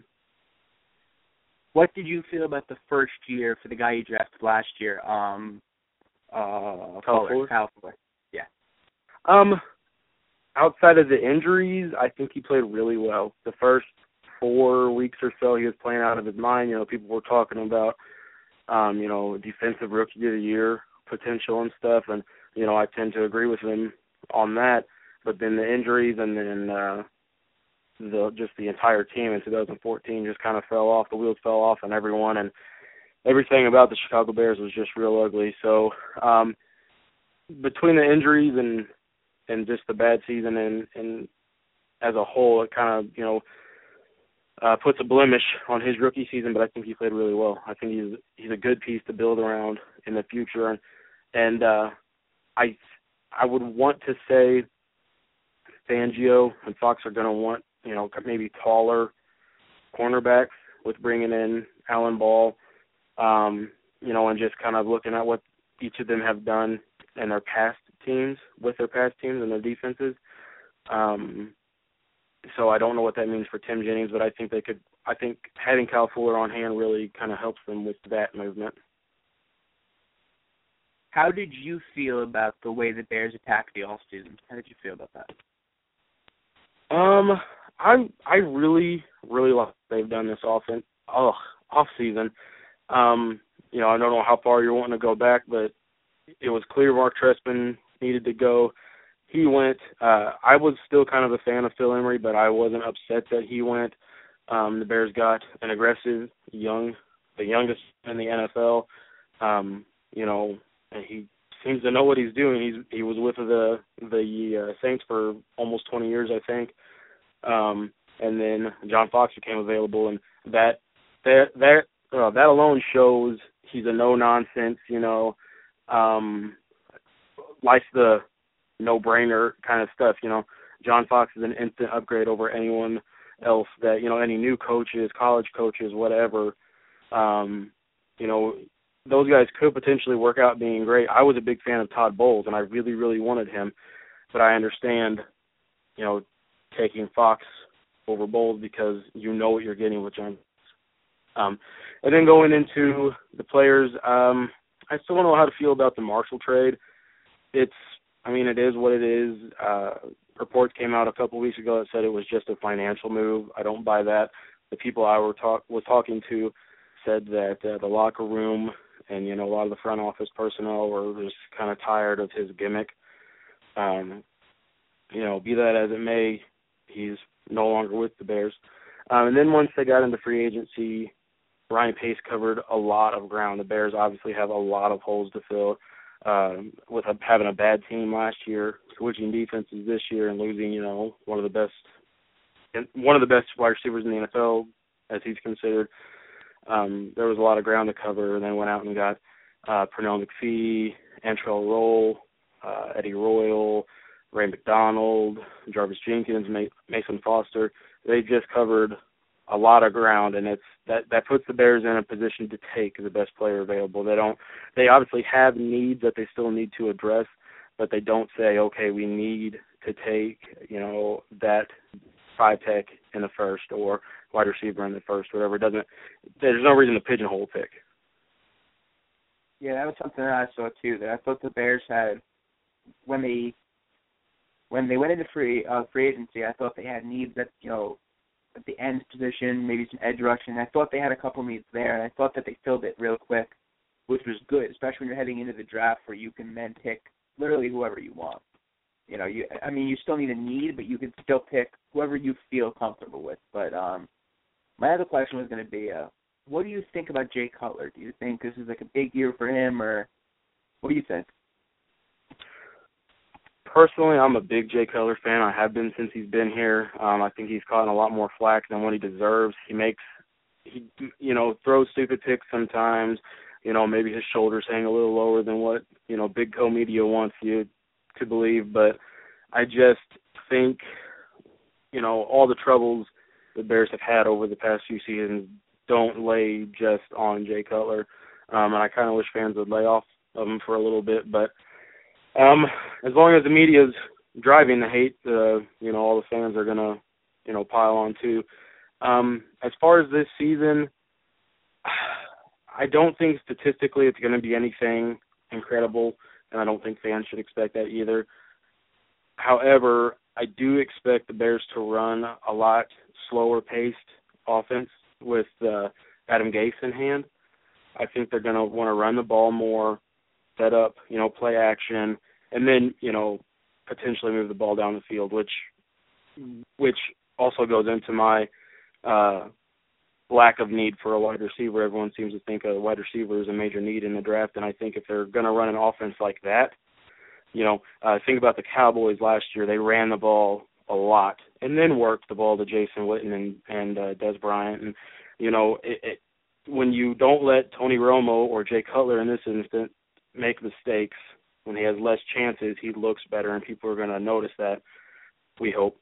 What did you feel about the first year for the guy you drafted last year? Um, uh, Kyle Fuller. Kyle Fuller. Yeah. Um, outside of the injuries, I think he played really well. The first four weeks or so, he was playing out of his mind. You know, people were talking about, um, you know, defensive rookie of the year potential and stuff, and you know, I tend to agree with him on that. But then the injuries and then uh, the just the entire team in two thousand fourteen just kind of fell off. The wheels fell off on everyone, and everything about the Chicago Bears was just real ugly. So um, between the injuries and and just the bad season and, and as a whole, it kind of, you know, uh, puts a blemish on his rookie season, but I think he played really well. I think he's he's a good piece to build around in the future. And, and uh, I I would want to say Fangio and Fox are going to want, you know, maybe taller cornerbacks with bringing in Alan Ball, um, you know, and just kind of looking at what each of them have done in their past teams, with their past teams and their defenses. Um, so I don't know what that means for Tim Jennings, but I think they could. I think having Kyle Fuller on hand really kind of helps them with that movement. How did you feel about the way the Bears attacked the offseason? How did you feel about that? Um, I I really really like what they've done this offense, oh, off season. Um, you know, I don't know how far you're wanting to go back, but it was clear Mark Trestman needed to go. He went. Uh, I was still kind of a fan of Phil Emery, but I wasn't upset that he went. Um, the Bears got an aggressive young, the youngest in the N F L. Um, you know, and he seems to know what he's doing. He's he was with the the uh, Saints for almost twenty years, I think. Um, and then John Fox became available, and that that that uh, that alone shows he's a no nonsense. You know, um, likes the no-brainer kind of stuff. You know, John Fox is an instant upgrade over anyone else that, you know, any new coaches, college coaches, whatever. Um, you know, those guys could potentially work out being great. I was a big fan of Todd Bowles, and I really, really wanted him. But I understand, you know, taking Fox over Bowles because you know what you're getting with John. Um, and then going into the players, um, I still don't know how to feel about the Marshall trade. It's, I mean, it is what it is. Uh, reports came out a couple weeks ago that said it was just a financial move. I don't buy that. The people I were talk was talking to said that uh, the locker room and, you know, a lot of the front office personnel were just kind of tired of his gimmick. Um, you know, be that as it may, he's no longer with the Bears. Um, and then once they got into free agency, Ryan Pace covered a lot of ground. The Bears obviously have a lot of holes to fill. Um, with a, having a bad team last year, switching defenses this year, and losing, you know, one of the best, one of the best wide receivers in the N F L, as he's considered. Um, there was a lot of ground to cover, and then went out and got uh, Pernell McPhee, Antrell Roll, uh, Eddie Royal, Ray McDonald, Jarvis Jenkins, Mason Foster. They just covered a lot of ground, and it's that that puts the Bears in a position to take the best player available. They don't. They obviously have needs that they still need to address, but they don't say, okay, we need to take, you know, that five tech in the first or wide receiver in the first, whatever. It doesn't. There's no reason to pigeonhole a pick. Yeah, that was something that I saw too. That I thought the Bears had when they when they went into free uh, free agency. I thought they had needs that, you know, at the end position, maybe some edge rushing. I thought they had a couple needs there, and I thought that they filled it real quick, which was good, especially when you're heading into the draft where you can then pick literally whoever you want. You know, you I mean, you still need a need, but you can still pick whoever you feel comfortable with. But um, my other question was going to be, uh, what do you think about Jay Cutler? Do you think this is like a big year for him, or what do you think? Personally, I'm a big Jay Cutler fan. I have been since he's been here. Um, I think he's caught a lot more flack than what he deserves. He makes, he you know, throws stupid picks sometimes. You know, maybe his shoulders hang a little lower than what, you know, big co-media wants you to believe. But I just think, you know, all the troubles the Bears have had over the past few seasons don't lay just on Jay Cutler. Um, and I kind of wish fans would lay off of him for a little bit. But um, as long as the media's driving the hate, uh, you know, all the fans are going to, you know, pile on too. Um, as far as this season, I don't think statistically it's going to be anything incredible, and I don't think fans should expect that either. However, I do expect the Bears to run a lot slower-paced offense with uh, Adam Gase in hand. I think they're going to want to run the ball more, set up, you know, play action, and then, you know, potentially move the ball down the field, which which also goes into my uh, lack of need for a wide receiver. Everyone seems to think a wide receiver is a major need in the draft, and I think if they're going to run an offense like that, you know, uh, think about the Cowboys last year. They ran the ball a lot and then worked the ball to Jason Witten and, and uh, Des Bryant. And, you know, it, it, when you don't let Tony Romo or Jay Cutler in this instance make mistakes, when he has less chances, he looks better, and people are going to notice that, we hope.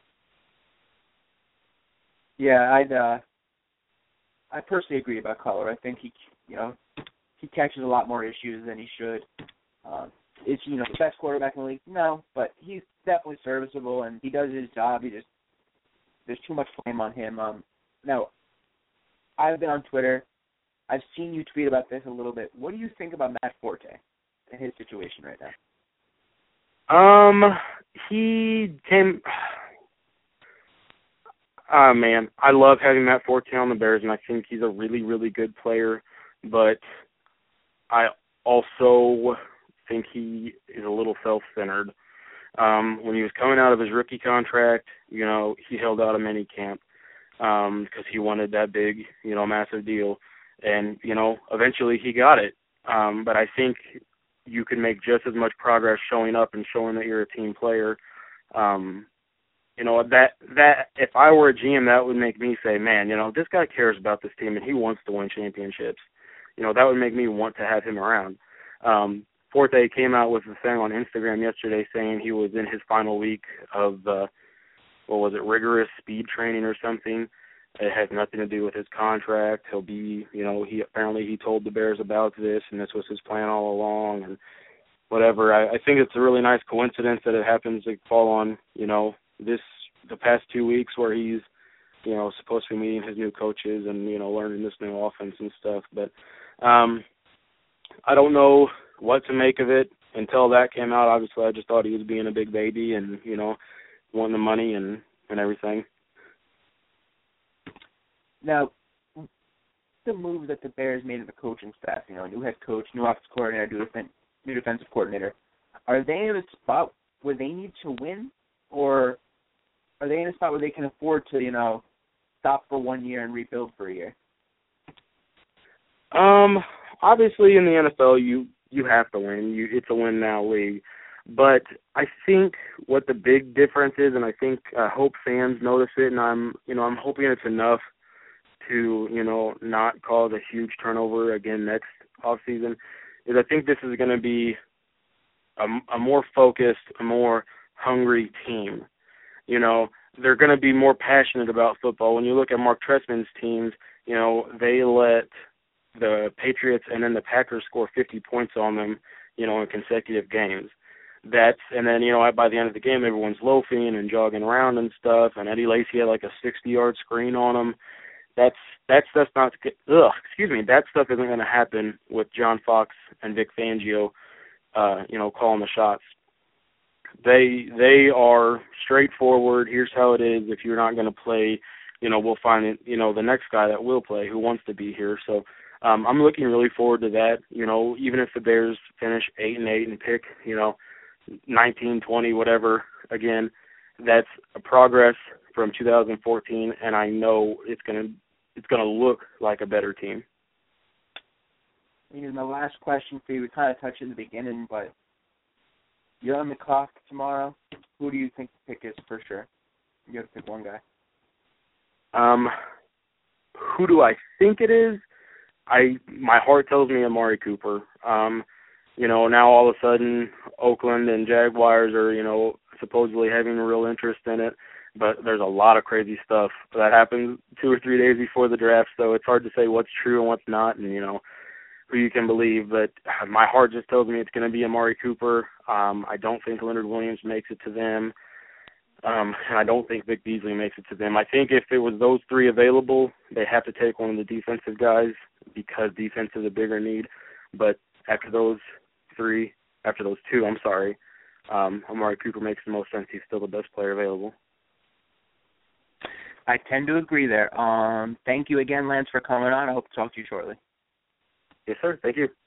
Yeah, I'd, uh, I personally agree about Cutler. I think he, you know, he catches a lot more issues than he should. Um, is you know the best quarterback in the league? No, but he's definitely serviceable and he does his job. He just there's too much blame on him. Um, now, I've been on Twitter. I've seen you tweet about this a little bit. What do you think about Matt Forte and his situation right now? Um, he came. Ah, uh, man, I love having Matt Forte on the Bears, and I think he's a really, really good player. But I also think he is a little self-centered. Um, when he was coming out of his rookie contract, you know, he held out a mini camp um, because he wanted that big, you know, massive deal. And, you know, eventually he got it. Um, but I think you can make just as much progress showing up and showing that you're a team player. Um, you know, that, that if I were a G M, that would make me say, man, you know, this guy cares about this team and he wants to win championships. You know, that would make me want to have him around. Um, Forte came out with a thing on Instagram yesterday saying he was in his final week of, uh, what was it, rigorous speed training or something. It has nothing to do with his contract. He'll be, you know, he apparently he told the Bears about this, and this was his plan all along, and whatever. I, I think it's a really nice coincidence that it happens to fall on, you know, this the past two weeks where he's, you know, supposed to be meeting his new coaches and, you know, learning this new offense and stuff. But um, I don't know what to make of it until that came out. Obviously, I just thought he was being a big baby and, you know, wanting the money and, and everything. Now, the move that the Bears made in the coaching staff, you know, new head coach, new offensive coordinator, new, defense, new defensive coordinator, are they in a spot where they need to win, or are they in a spot where they can afford to, you know, stop for one year and rebuild for a year? Um, obviously in the N F L, you you have to win. You, it's a win now league. But I think what the big difference is, and I think I hope fans notice it, and I'm you know I'm hoping it's enough to, you know, not cause a huge turnover again next offseason, is I think this is going to be a, a more focused, a more hungry team. you know, they're going to be more passionate about football. When you look at Mark Trestman's teams, you know, they let the Patriots and then the Packers score fifty points on them, you know, in consecutive games. That's and then, you know, by the end of the game, everyone's loafing and jogging around and stuff, and Eddie Lacy had like a sixty-yard screen on him. That's that stuff's not ugh, excuse me, that stuff isn't going to happen with John Fox and Vic Fangio, uh, you know, calling the shots. They they are straightforward. Here's how it is. If you're not going to play, you know, we'll find it, you know, the next guy that will play who wants to be here. So um, I'm looking really forward to that. You know, even if the Bears finish eight and eight and pick, you know, nineteen, twenty, whatever, again, that's a progress from two thousand fourteen, and I know it's gonna it's gonna look like a better team. Here's my last question for you. We kind of touched in the beginning, but you're on the clock tomorrow. Who do you think the pick is for sure? You have to pick one guy. Um, who do I think it is? I my heart tells me Amari Cooper. Um, you know, now all of a sudden Oakland and Jaguars are, you know, supposedly having a real interest in it, but there's a lot of crazy stuff that happens two or three days before the draft, so it's hard to say what's true and what's not, and, you know, who you can believe. But my heart just tells me it's going to be Amari Cooper. Um, I don't think Leonard Williams makes it to them, um, and I don't think Vic Beasley makes it to them. I think if it was those three available, they have to take one of the defensive guys because defense is a bigger need. But after those three, after those two, I'm sorry, um, Amari Cooper makes the most sense. He's still the best player available. I tend to agree there. Um, thank you again, Lance, for coming on. I hope to talk to you shortly. Yes, sir. Thank you.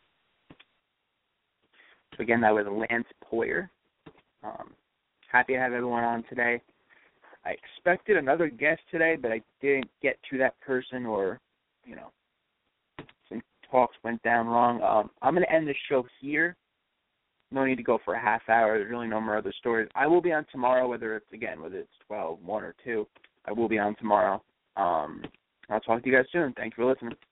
So again, that was Lance Poyer. Um, happy to have everyone on today. I expected another guest today, but I didn't get to that person, or, you know, some talks went down wrong. Um, I'm going to end the show here. No need to go for a half hour. There's really no more other stories. I will be on tomorrow, whether it's, again, whether it's twelve, one, or two. I will be on tomorrow. Um, I'll talk to you guys soon. Thanks for listening.